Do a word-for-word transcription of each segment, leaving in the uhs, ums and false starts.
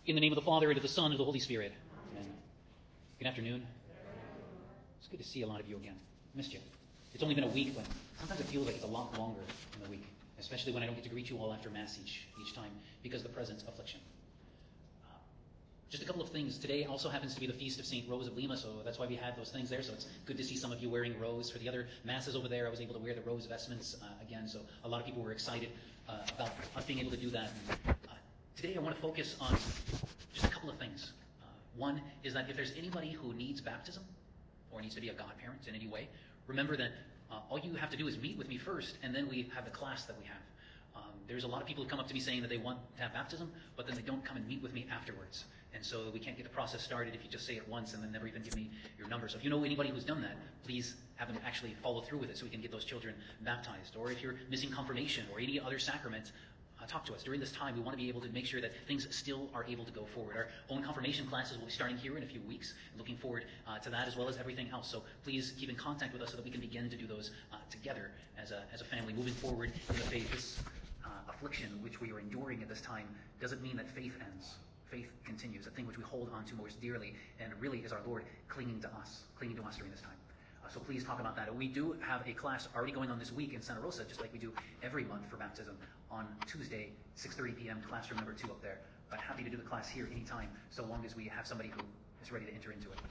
In the name of the Father, and of the Son, and of the Holy Spirit. Amen. Good afternoon. It's good to see a lot of you again. Missed you. It's only been a week, but sometimes it feels like it's a lot longer in the week, especially when I don't get to greet you all after Mass each, each time because of the present affliction. Uh, just a couple of things. Today also happens to be the feast of Saint Rose of Lima, so that's why we had those things there. So it's good to see some of you wearing rose. For the other Masses over there, I was able to wear the rose vestments uh, again, so a lot of people were excited uh, about us being able to do that. And, uh, Today I want to focus on just a couple of things. Uh, one is that if there's anybody who needs baptism or needs to be a godparent in any way, remember that uh, all you have to do is meet with me first, and then we have the class that we have. Um, there's a lot of people who come up to me saying that they want to have baptism, but then they don't come and meet with me afterwards. And so we can't get the process started if you just say it once and then never even give me your number. So if you know anybody who's done that, please have them actually follow through with it so we can get those children baptized. Or if you're missing confirmation or any other sacrament, Uh, talk to us. During this time, we want to be able to make sure that things still are able to go forward. Our own confirmation classes will be starting here in a few weeks. Looking forward uh, to that as well as everything else. So please keep in contact with us so that we can begin to do those uh, together as a, as a family. Moving forward in the faith, this uh, affliction which we are enduring at this time doesn't mean that faith ends. Faith continues, a thing which we hold on to most dearly, and really is our Lord clinging to us, clinging to us during this time. Uh, so please talk about that. We do have a class already going on this week in Santa Rosa, just like we do every month for baptism, on Tuesday, six thirty p.m., classroom number two up there. But happy to do the class here anytime, so long as we have somebody who is ready to enter into it.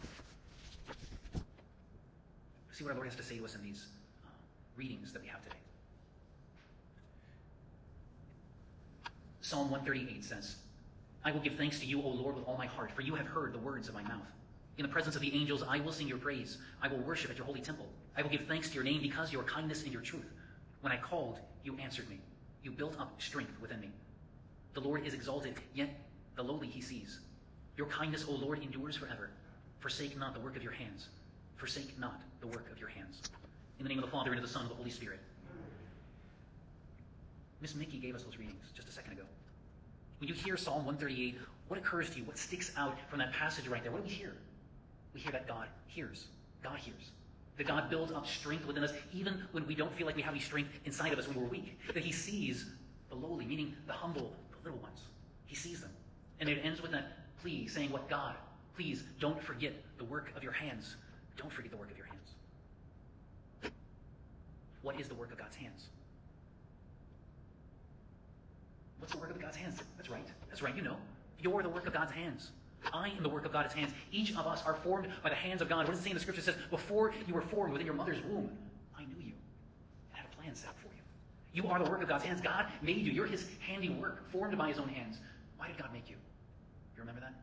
See what our Lord has to say to us in these uh, readings that we have today. Psalm one thirty-eight says, I will give thanks to you, O Lord, with all my heart, for you have heard the words of my mouth. In the presence of the angels, I will sing your praise. I will worship at your holy temple. I will give thanks to your name because your kindness and your truth. When I called, you answered me. You built up strength within me. The Lord is exalted, yet the lowly he sees. Your kindness, O Lord, endures forever. Forsake not the work of your hands. Forsake not the work of your hands. In the name of the Father, and of the Son, and of the Holy Spirit. Miss Mickey gave us those readings just a second ago. When you hear Psalm one thirty-eight, what occurs to you? What sticks out from that passage right there? What do we hear? We hear that God hears. God hears. That God builds up strength within us, even when we don't feel like we have any strength inside of us when we're weak. That he sees the lowly, meaning the humble, the little ones. He sees them. And it ends with that plea, saying, what God, please don't forget the work of your hands. Don't forget the work of your hands. What is the work of God's hands? What's the work of God's hands? That's right. That's right. You know. You're the work of God's hands. I am the work of God's hands. Each of us are formed by the hands of God. What does it say in the scripture? It says, before you were formed within your mother's womb, I knew you and had a plan set for you. You are the work of God's hands. God made you. You're his handiwork, formed by his own hands. Why did God make you? You remember that?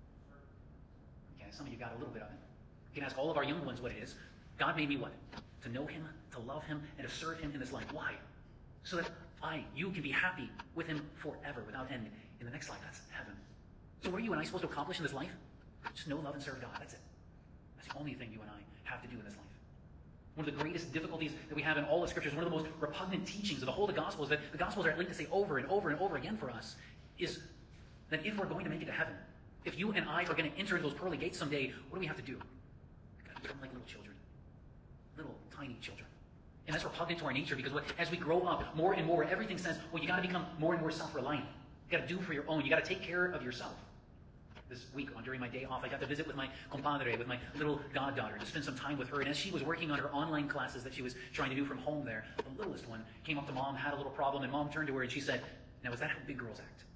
Okay, some of you got a little bit of it. You can ask all of our young ones what it is. God made me what? To know him, to love him, and to serve him in this life. Why? So that I, you can be happy with him forever, without end. In the next life, that's heaven. So what are you and I supposed to accomplish in this life? Just know, love, and serve God. That's it. That's the only thing you and I have to do in this life. One of the greatest difficulties that we have in all the scriptures, one of the most repugnant teachings of the whole of the Gospels, that the Gospels are linked to say over and over and over again for us, is that if we're going to make it to heaven, if you and I are going to enter those pearly gates someday, what do we have to do? We've got to become like little children. Little, tiny children. And that's repugnant to our nature because what, as we grow up more and more, everything says, well, you got to become more and more self-reliant. You got to do for your own. You got to take care of yourself. This week, during my day off, I got to visit with my compadre, with my little goddaughter, to spend some time with her. And as she was working on her online classes that she was trying to do from home there, the littlest one came up to Mom, had a little problem, and Mom turned to her and she said, now is that how big girls act?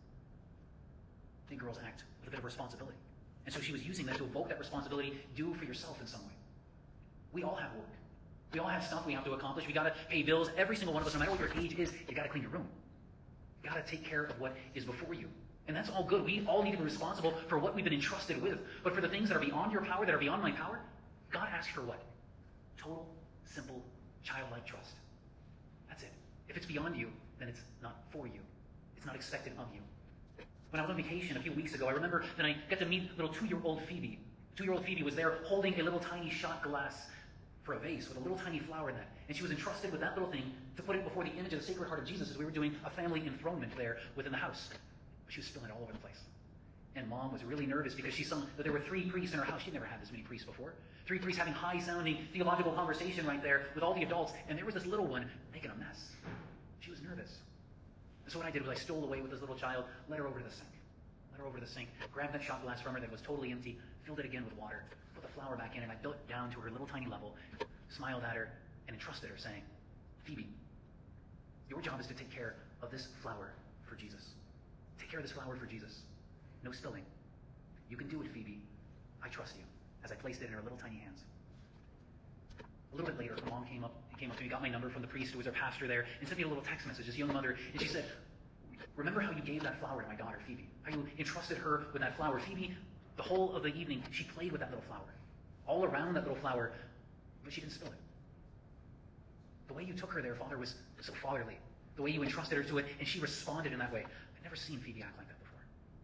Big girls act with a bit of responsibility. And so she was using that to evoke that responsibility. Do for yourself in some way. We all have work. We all have stuff we have to accomplish. We got to pay bills. Every single one of us, no matter what your age is, you got to clean your room. You got to take care of what is before you. And that's all good. We all need to be responsible for what we've been entrusted with. But for the things that are beyond your power, that are beyond my power, God asks for what? Total, simple, childlike trust. That's it. If it's beyond you, then it's not for you. It's not expected of you. When I was on vacation a few weeks ago, I remember that I got to meet little two-year-old Phoebe. Two-year-old Phoebe was there holding a little tiny shot glass for a vase with a little tiny flower in that. And she was entrusted with that little thing to put it before the image of the Sacred Heart of Jesus as we were doing a family enthronement there within the house. She was spilling it all over the place. And Mom was really nervous because she saw that there were three priests in her house. She'd never had this many priests before. Three priests having high-sounding theological conversation right there with all the adults. And there was this little one making a mess. She was nervous. And so what I did was I stole away with this little child, let her over to the sink. Let her over to the sink, grabbed that shot glass from her that was totally empty, filled it again with water, put the flour back in, and I built down to her little tiny level, smiled at her, and entrusted her, saying, Phoebe, your job is to take care of this flour for Jesus. Take care of this flour for Jesus. No spilling. You can do it, Phoebe. I trust you, as I placed it in her little tiny hands. A little bit later, her mom came up, came up to me, got my number from the priest who was our pastor there, and sent me a little text message, this young mother, and she said, remember how you gave that flour to my daughter, Phoebe? How you entrusted her with that flour? Phoebe, the whole of the evening, she played with that little flour. All around that little flour, but she didn't spill it. The way you took her there, Father, was so fatherly. The way you entrusted her to it, and she responded in that way. I've never seen Phoebe act like that before.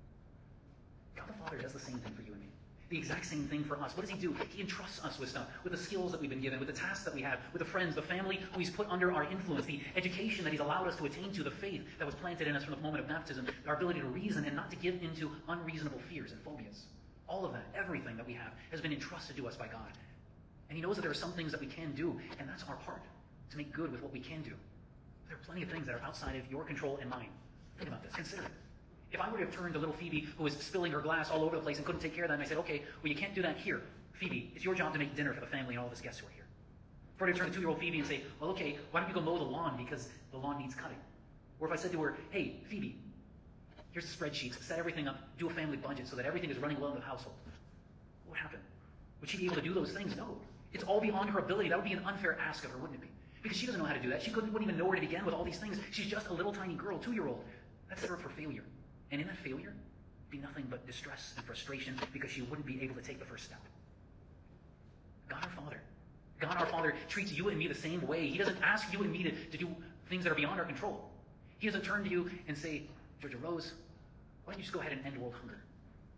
God the Father does the same thing for you and me. The exact same thing for us. What does he do? He entrusts us with stuff, with the skills that we've been given, with the tasks that we have, with the friends, the family who he's put under our influence, the education that he's allowed us to attain to, the faith that was planted in us from the moment of baptism, our ability to reason and not to give into unreasonable fears and phobias. All of that, everything that we have, has been entrusted to us by God. And he knows that there are some things that we can do, and that's our part, to make good with what we can do. There are plenty of things that are outside of your control and mine. Think about this. Consider it. If I were to have turned to little Phoebe, who was spilling her glass all over the place and couldn't take care of that, and I said, okay, well, you can't do that here. Phoebe, it's your job to make dinner for the family and all of us guests who are here. If I were to turn to two-year-old Phoebe and say, well, okay, why don't you go mow the lawn because the lawn needs cutting? Or if I said to her, hey, Phoebe, here's the spreadsheets, set everything up, do a family budget so that everything is running well in the household. What would happen? Would she be able to do those things? No. It's all beyond her ability. That would be an unfair ask of her, wouldn't it be? Because she doesn't know how to do that. She couldn't, wouldn't even know where to begin with all these things. She's just a little tiny girl, two-year-old. That's set her up for failure. And in that failure, be nothing but distress and frustration because she wouldn't be able to take the first step. God our Father. God our Father treats you and me the same way. He doesn't ask you and me to, to do things that are beyond our control. He doesn't turn to you and say, Georgia Rose, why don't you just go ahead and end world hunger?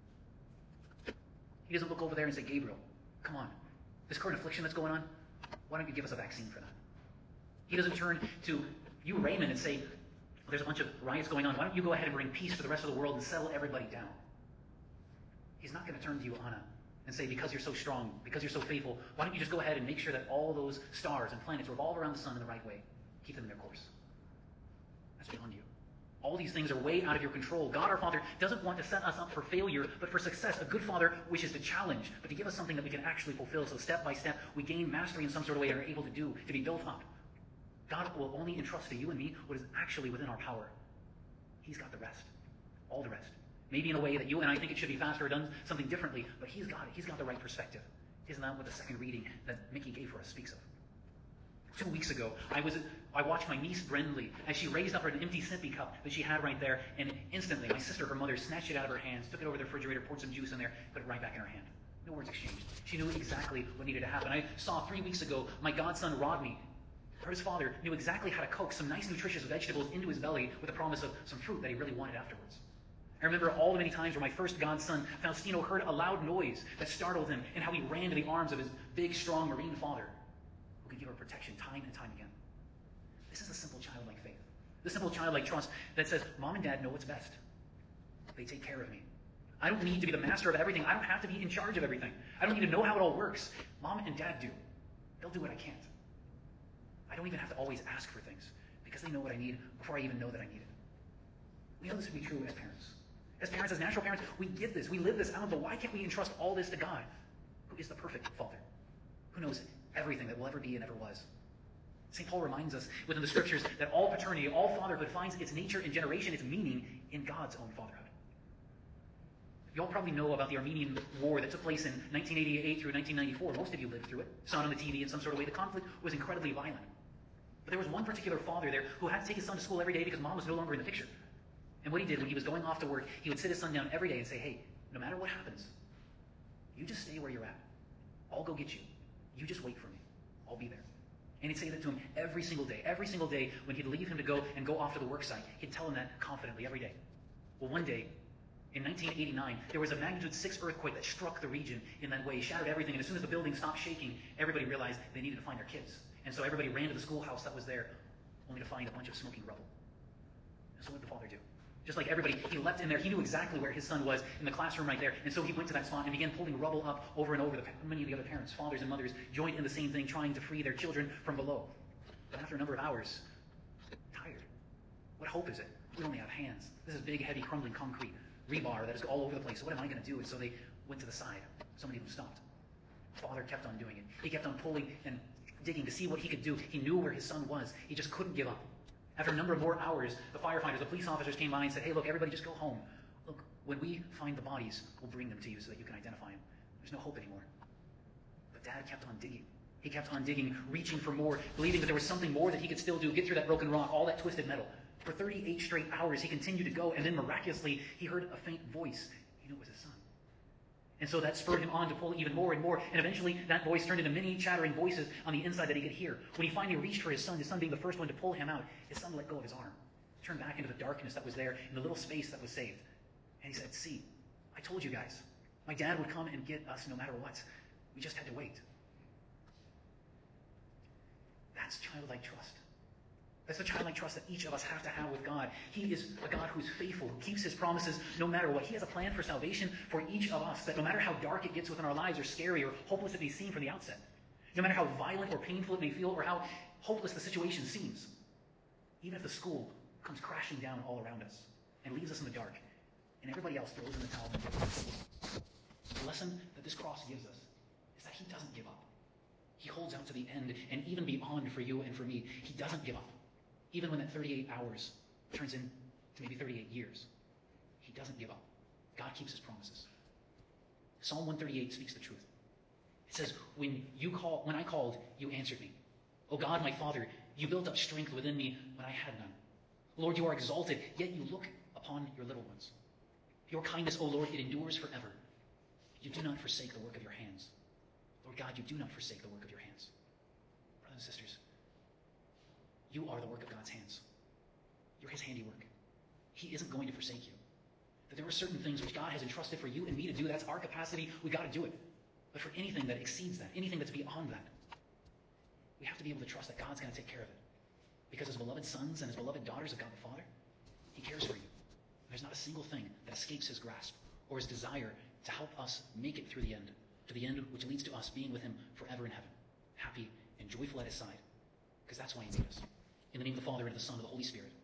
He doesn't look over there and say, Gabriel, come on, this current affliction that's going on, why don't you give us a vaccine for that? He doesn't turn to you, Raymond, and say, there's a bunch of riots going on. Why don't you go ahead and bring peace to the rest of the world and settle everybody down? He's not going to turn to you, Anna, and say, because you're so strong, because you're so faithful, why don't you just go ahead and make sure that all those stars and planets revolve around the sun in the right way? Keep them in their course. That's beyond you. All these things are way out of your control. God our Father doesn't want to set us up for failure, but for success. A good father wishes to challenge, but to give us something that we can actually fulfill. So step by step, we gain mastery in some sort of way and are able to do, to be built up. God will only entrust to you and me what is actually within our power. He's got the rest. All the rest. Maybe in a way that you and I think it should be faster or done something differently, but he's got it. He's got the right perspective. Isn't that what the second reading that Mickey gave for us speaks of? Two weeks ago, I was I watched my niece Brindley as she raised up an empty sippy cup that she had right there, and instantly my sister, her mother, snatched it out of her hands, took it over to the refrigerator, poured some juice in there, put it right back in her hand. No words exchanged. She knew exactly what needed to happen. I saw three weeks ago my godson Rodney, his father, knew exactly how to coax some nice nutritious vegetables into his belly with the promise of some fruit that he really wanted afterwards. I remember all the many times where my first godson, Faustino, heard a loud noise that startled him and how he ran to the arms of his big, strong Marine father who could give her protection time and time again. This is the simple childlike faith. The simple childlike trust that says, Mom and Dad know what's best. They take care of me. I don't need to be the master of everything. I don't have to be in charge of everything. I don't need to know how it all works. Mom and Dad do. They'll do what I can't. I don't even have to always ask for things because they know what I need before I even know that I need it. We know this to be true as parents. As parents, as natural parents, we get this. We live this out, but why can't we entrust all this to God, who is the perfect Father, who knows everything that will ever be and ever was? Saint Paul reminds us within the Scriptures that all paternity, all fatherhood finds its nature and generation, its meaning in God's own fatherhood. You all probably know about the Armenian War that took place in nineteen eighty-eight through nineteen ninety-four. Most of you lived through it, saw it on the T V in some sort of way. The conflict was incredibly violent. But there was one particular father there who had to take his son to school every day because Mom was no longer in the picture. And what he did when he was going off to work, he would sit his son down every day and say, hey, no matter what happens, you just stay where you're at. I'll go get you. You just wait for me. I'll be there. And he'd say that to him every single day. Every single day when he'd leave him to go and go off to the work site, he'd tell him that confidently every day. Well, one day, in nineteen eighty-nine, there was a magnitude six earthquake that struck the region in that way, shattered everything, and as soon as the building stopped shaking, everybody realized they needed to find their kids. And so everybody ran to the schoolhouse that was there, only to find a bunch of smoking rubble. And so what did the father do? Just like everybody, he leapt in there. He knew exactly where his son was in the classroom right there. And so he went to that spot and began pulling rubble up over and over. The, many of the other parents, fathers and mothers, joined in the same thing, trying to free their children from below. But after a number of hours, tired. What hope is it? We only have hands. This is big, heavy, crumbling concrete. rebar that is all over the place. So what am I going to do? And so they went to the side. Somebody of them stopped. Father kept on doing it. He kept on pulling and digging to see what he could do. He knew where his son was. He just couldn't give up. After a number of more hours, the firefighters, the police officers came by and said, hey, look, everybody just go home. Look, when we find the bodies, we'll bring them to you so that you can identify them. There's no hope anymore. But Dad kept on digging. He kept on digging, reaching for more, believing that there was something more that he could still do, get through that broken rock, all that twisted metal. For thirty-eight straight hours, he continued to go, and then miraculously, he heard a faint voice. He knew it was his son. And so that spurred him on to pull even more and more, and eventually that voice turned into many chattering voices on the inside that he could hear. When he finally reached for his son, his son being the first one to pull him out, his son let go of his arm, turned back into the darkness that was there, in the little space that was saved. And he said, see, I told you guys, my dad would come and get us no matter what. We just had to wait. That's childlike trust. That's the childlike trust that each of us have to have with God. He is a God who's faithful, who keeps his promises no matter what. He has a plan for salvation for each of us, that no matter how dark it gets within our lives, or scary, or hopeless it may seem from the outset, no matter how violent or painful it may feel, or how hopeless the situation seems, even if the school comes crashing down all around us and leaves us in the dark, and everybody else throws in the towel and gives up, the lesson that this cross gives us is that he doesn't give up. He holds out to the end, and even beyond for you and for me, he doesn't give up. Even when that thirty-eight hours turns into maybe thirty-eight years, he doesn't give up. God keeps his promises. Psalm one thirty-eight speaks the truth. It says, when you call, when I called, you answered me. O God, my Father, you built up strength within me when I had none. Lord, you are exalted, yet you look upon your little ones. Your kindness, O Lord, it endures forever. You do not forsake the work of your hands. Lord God, you do not forsake the work of your hands. Brothers and sisters, you are the work of God's hands. You're his handiwork. He isn't going to forsake you. That there are certain things which God has entrusted for you and me to do. That's our capacity. We got to do it. But for anything that exceeds that, anything that's beyond that, we have to be able to trust that God's going to take care of it. Because as beloved sons and as beloved daughters of God the Father, he cares for you. There's not a single thing that escapes his grasp or his desire to help us make it through the end, to the end which leads to us being with him forever in heaven, happy and joyful at his side. Because that's why he made us. In the name of the Father, and of the Son, and of the Holy Spirit.